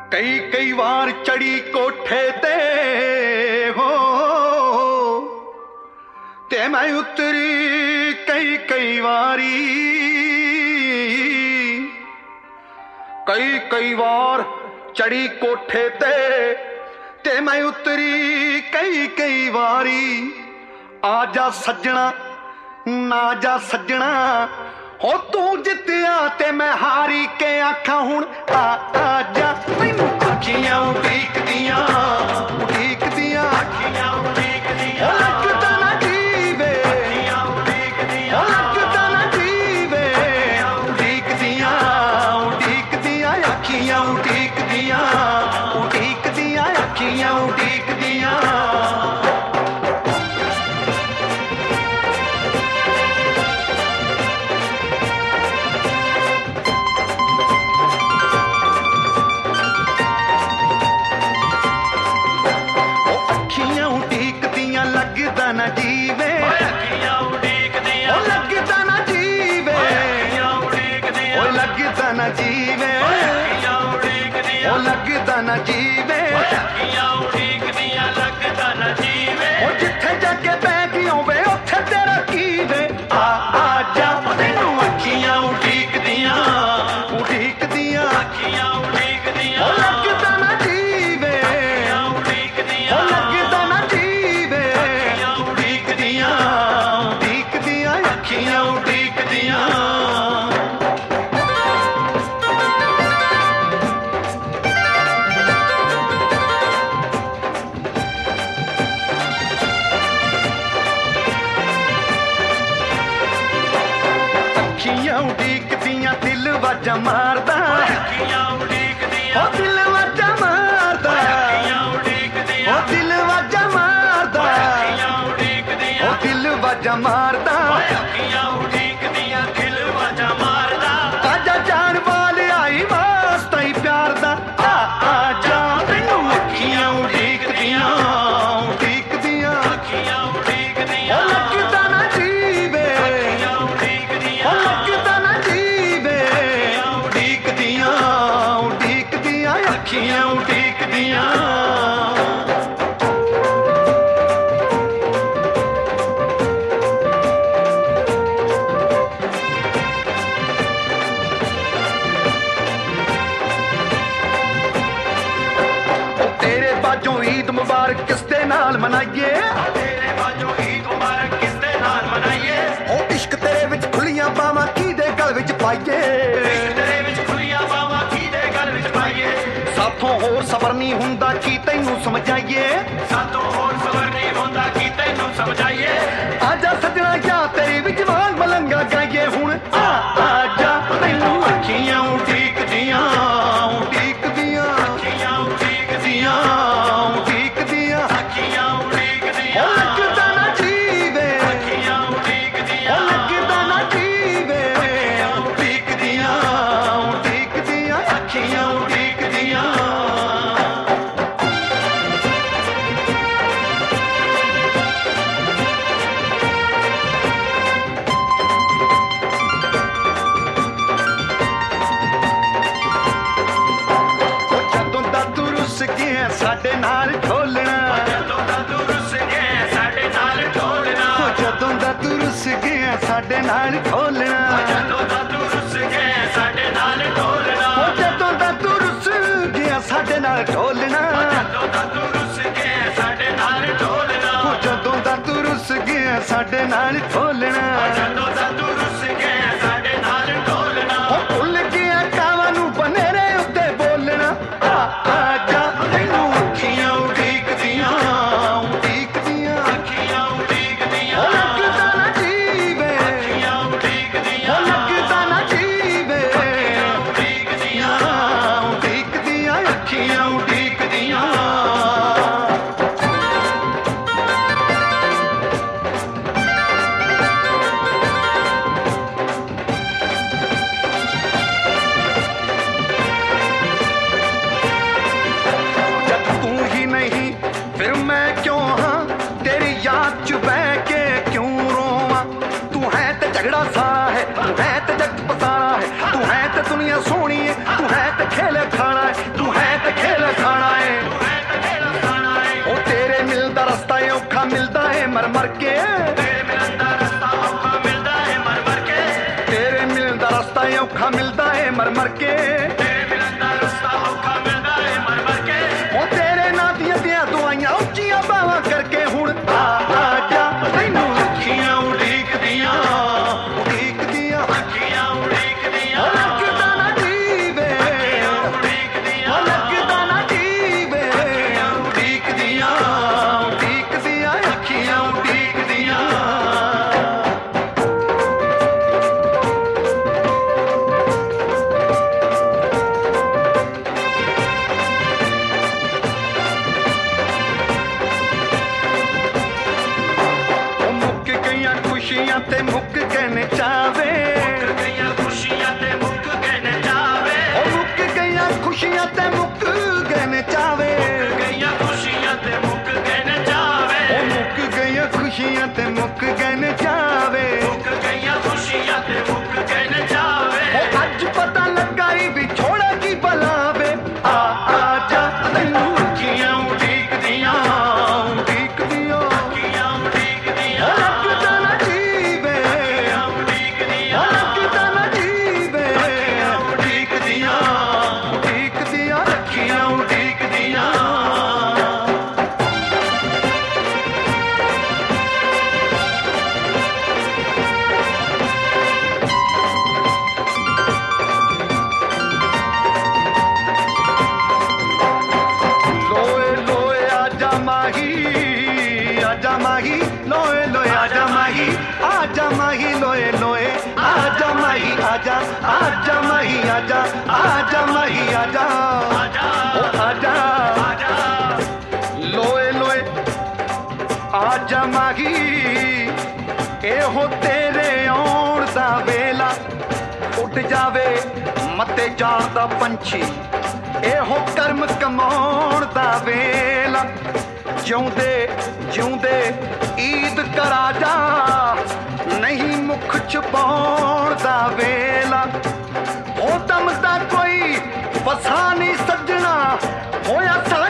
कई कई वार चढ़ी कोठे ते हो ते मैं उतरी कई कई वारी, कई कई वार चढ़ी कोठे ते मैं उतरी कई कई वारी। आजा सज्जना ना जा सज्जना हो तू जित्या ते मैं हारी के आखा हुण आजा। मैनू अखियां उड़ीकदियां उड़ीकदियां अखियां उड़ीकदियां लगदा ना जीवे ओ लगदा ना जीवे उड़ीकदियां उड़ीकदियां अखियां उड़ीकदियां उड़ीकदियां अखियां उड़ीकदियां। लगदा ना जीवे अखियां उड़ीकदियां लगदा ना जीवे अखियां उड़ीकदियां लगदा ना जीवे अखियां उड़ीकदियां लगदा ना जीवे अखियां उड़ीकदियां लगदा ना जीवे। ओ जिथे जाके बैठ होवे उत्थे तेरा की वे आजा। तैनू अखियां उड़ीकदियां उड़ीकदियां अखियां उड़ीकदियां लगदा ना जीवे अखियां उड़ीकदियां लगदा ना जीवे उड़ीकदियां अखियां उड़ीकदियां। अखियां उड़ीकदियां दिल वाजा मारदा अखियां उड़ीकदियां दिल वाजा मारदा अखियां उड़ीकदियां दिल वाजा मारदा अखियां उड़ीकदियां दिल वाजा मारदा अखियां उड़ीकदियां दिल वाजा मारदा। आजा जान वाल आई वास्ता ही प्यार दा आजा। तैनू अखियां उड़ीकदियां उड़ीकदियां अखियां उड़ीकदियां लगदा ना जीवे अखियां उड़ीकदियां लगदा ना जीवे उड़ीकदियां उड़ीकदियां अखियां उड़ीकदियां। ईद मुबारक किसदे नाल मनाइए तेरे बाजो ईद मुबारक किसदे नाल मनाइए। ओ इश्क तेरे विच खुलियां बावां किदे गल विच पाइए इश्क तेरे विच खुलियां बावां किदे गल विच पाइए। साथों होर सबर नहीं हुंदा की तैनू समझाइए साथों होर सबर नहीं हुंदा की तैनू समझाइए। आजा सजना या तेरी विच वाल मलंगा गाइए हुण आजा। तैनू अखियां उड़ीकदियां उड़ीकदियां अखियां उड़ीकदियां उड़ीकदियां अखियां उड़ीकदियां लगदा ना जीवे अखियां उड़ीकदियां लगदा ना जीवे अखियां उड़ीकदियां उड़ीकदियां अखियां उड़ीकदियां। साडे नाल ढोलना जदों दा तू रुस गया साडे नाल ढोलना जदों दा तू रुस गया साडे नाल ढोलना जदों दा तू रुस गया साडे नाल ढोलना जदों दा तू रुस गया साडे नाल ढोलना जदों दा तू रुस गया साडे नाल ढोलना जदों दा तू रुस गया साडे नाल ढोलना जदों दा तू रुस गया साडे नाल ढोलना भुल गया कावां नू बनेरे उत्ते बोलना आजा। तैनू अखियां उड़ीकदियां उड़ीकदियां अखियां उड़ीकदियां लगदा ना जीवे अखियां उड़ीकदियां लगदा ना जीवे अखियां उड़ीकदियां उड़ीकदियां अखियां उड़ीकदियां। फिर मैं क्यों हाँ तेरी याद च बह के क्यों रोवां। तू है ते झगड़ा सारा है तू है ते जगत पसारा है तू है ते दुनिया सोहनी है तू है ते खेले खाना है तू है ते ਔਖਾ ਮਿਲਦਾ ਏ ਮਰ ਮਰ ਕੇ, ਤੇਰੇ ਮਿਲਣ ਦਾ ਰਸਤਾ ਔਖਾ ਮਿਲਦਾ ਏ ਮਰ ਮਰ ਕੇ। ਉਹ ਤੇਰੇ ਨਾਂ ਦੀਆਂ ਦੁਆਈਆਂ ਉੱਚੀਆਂ ਬਾਹਾਂ ਕਰਕੇ ਹੁਣ ਆ ਜਾ ਤੈਨੂੰ ਅੱਖੀਆਂ ਉਡੀਕਦੀਆਂ, ਉਡੀਕਦੀਆਂ ਅੱਖੀਆਂ ਉਡੀਕਦੀਆਂ, ਉਹ ਲੱਗਦਾ ਨਾ ਜੀਵੇ, ਉਡੀਕਦੀਆਂ, ਉਹ ਲੱਗਦਾ ਨਾ ਜੀਵੇ, ਉਡੀਕਦੀਆਂ, ਉਡੀਕਦੀਆਂ ਅੱਖੀਆਂ ਉਡੀਕਦੀਆਂ। ਉਹ ਮੁੱਕ ਗਈਆਂ ਖੁਸ਼ੀਆਂ ਤੇ ਮੁੱਕ ਗਏ ਨੇ ਚਾਵੇ, ਗਈਆਂ ਖੁਸ਼ੀਆਂ ਤੇ ਮੁੱਕ ਗਏ ਨੇ ਚਾਵੇ, ਉਹ ਮੁੱਕ ਗਈਆਂ ਖੁਸ਼ੀਆਂ ਤੇ ਮੁੱਕ ਗਏ ਨੇ ਚਾਵੇ, ਗਈਆਂ ਖੁਸ਼ੀਆਂ ਤੇ ਮੁੱਕ ਗਏ ਨੇ ਚਾਵੇ, ਉਹ ਮੁੱਕ ਗਈਆਂ ਖੁਸ਼ੀਆਂ ਤੇ ਮੁੱਕ ਗਏ ਨੇ ਚਾਵੇ। ਮੁੱਕ ਗਈਆਂ ਖੁਸ਼ੀਆਂ ਤੇ ਮੁੱਕ ਗਏ ਨੇ ਚਾਵੇ। ਉਹ ਅੱਜ ਪਤਾ ਲੱਗਾ ਈ ਵੀ ਛੋੜਾ ਕੀ ਬਲਾਵੇ, ਆ ਜਾ ਤੈਨੂੰ ਅੱਖੀਆਂ ਉਡੀਕਦੀਆਂ, ਉਡੀਕਦੀਆਂ, ਅੱਖੀਆਂ ਉਡੀਕਦੀਆਂ, ਉਹ ਲੱਗਦਾ ਨਾ ਜੀਵੇ, ਉਡੀਕਦੀਆਂ, ਉਹ ਲੱਗਦਾ ਨਾ ਜੀਵੇ, ਉਡੀਕਦੀਆਂ, ਉਡੀਕਦੀਆਂ ਅੱਖੀਆਂ ਉਡੀਕਦੀਆਂ। ਲੋਏ ਲੋਏ ਆਜਾ ਮਾਹੀ, ਆਜਾ ਮਾਹੀ, ਲੋਏ ਲੋਏ ਆਜਾ ਮਾਹੀ, ਆਜਾ ਮਾਹੀ, ਲੋਏ ਲੋਏ ਆਜਾ ਮਾਹੀ, ਆਜਾ ਆਜਾ ਮਾਹੀ, ਆਜਾ ਆਜਾ ਮਾਹੀ, ਆਜਾ ਉਹ ਆਜਾ ਆਜਾ ਲੋਏ ਲੋਏ ਆਜਾ ਮਾਹੀ। ਇਹੋ ਤੇਰੇ ਆਉਣ ਦਾ ਵੇਲਾ, ਉੱਡ ਜਾਵੇ ਮੱਤੇ ਜਾਣ ਦਾ ਪੰਛੀ, ਇਹੋ ਕਰਮ ਕਮਾਉਣ ਦਾ ਵੇਲਾ। ਜਿਉਂਦੇ ਜਿਉਂਦੇ ਈਦ ਕਰਾ ਜਾ, ਨਹੀਂ ਮੁਖ ਛੁਪਾਉਣ ਦਾ ਵੇਲਾ। ਉਹ ਦਮ ਦਾ ਕੋਈ ਵਸਾ ਨਹੀਂ ਸੱਜਣਾ, ਹੋਇਆ